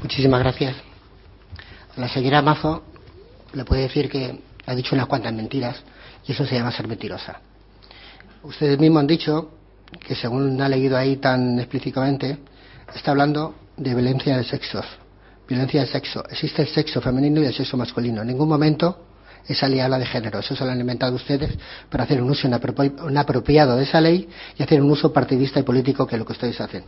Muchísimas gracias. A la señora Mazo le puedo decir que ha dicho unas cuantas mentiras y eso se llama ser mentirosa. Ustedes mismos han dicho que, según ha leído ahí tan explícitamente, está hablando de violencia de sexos. Violencia de sexo. Existe el sexo femenino y el sexo masculino. En ningún momento esa ley habla de género. Eso se lo han inventado ustedes para hacer un uso inapropiado de esa ley y hacer un uso partidista y político, que es lo que ustedes hacen.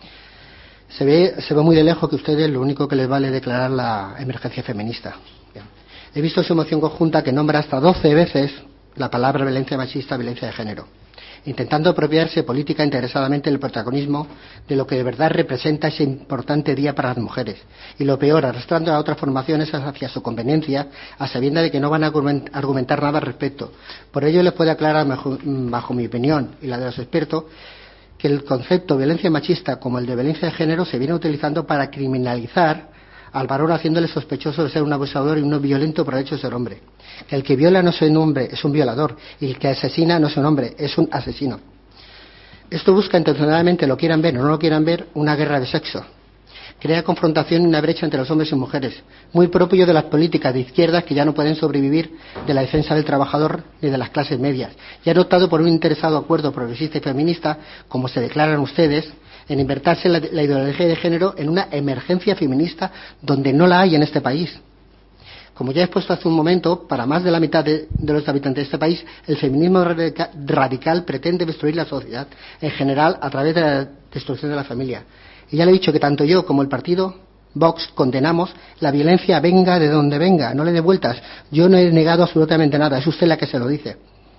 Se ve muy de lejos que a ustedes lo único que les vale es declarar la emergencia feminista. Bien. He visto su moción conjunta que nombra hasta 12 veces la palabra violencia machista, violencia de género, intentando apropiarse política interesadamente del protagonismo de lo que de verdad representa ese importante día para las mujeres. Y lo peor, arrastrando a otras formaciones hacia su conveniencia, a sabiendas de que no van a argumentar nada al respecto. Por ello les puedo aclarar, bajo mi opinión y la de los expertos, que el concepto de violencia machista, como el de violencia de género, se viene utilizando para criminalizar al varón, haciéndole sospechoso de ser un abusador y un violento por el hecho de ser hombre. Que el que viola no es un hombre, es un violador, y el que asesina no es un hombre, es un asesino. Esto busca intencionadamente, lo quieran ver o no lo quieran ver, una guerra de sexo. Crea confrontación y una brecha entre los hombres y mujeres, muy propio de las políticas de izquierdas que ya no pueden sobrevivir de la defensa del trabajador ni de las clases medias, y han optado por un interesado acuerdo progresista y feminista, como se declaran ustedes, en invertirse la ideología de género en una emergencia feminista donde no la hay en este país. Como ya he expuesto hace un momento, para más de la mitad de los habitantes de este país, el feminismo radical pretende destruir la sociedad en general a través de la destrucción de la familia. Y ya le he dicho que tanto yo como el partido Vox condenamos la violencia, venga de donde venga, no le dé vueltas. Yo no he negado absolutamente nada, es usted la que se lo dice.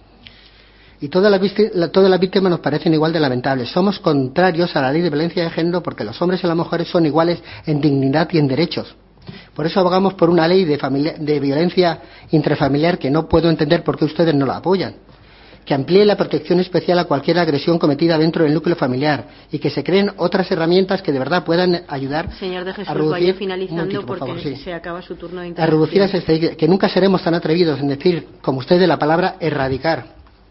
Y todas las víctimas nos parecen igual de lamentables. Somos contrarios a la ley de violencia de género porque los hombres y las mujeres son iguales en dignidad y en derechos. Por eso abogamos por una ley de violencia intrafamiliar que no puedo entender por qué ustedes no la apoyan. Que amplíe la protección especial a cualquier agresión cometida dentro del núcleo familiar y que se creen otras herramientas que de verdad puedan ayudar Señor de Jesús, a reducir, vaya finalizando por favor, porque sí, se acaba su turno de a intervención. reducir las estadísticas, que nunca seremos tan atrevidos en decir, como ustedes, la palabra erradicar.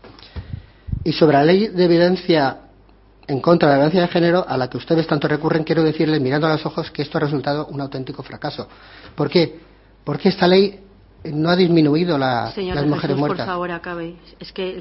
Y sobre la ley de violencia en contra de la violencia de género, a la que ustedes tanto recurren, quiero decirles, mirando a los ojos, que esto ha resultado un auténtico fracaso. ¿Por qué? Porque esta ley no ha disminuido las mujeres muertas. Señor de Jesús, muertas. por favor, acabe. Es que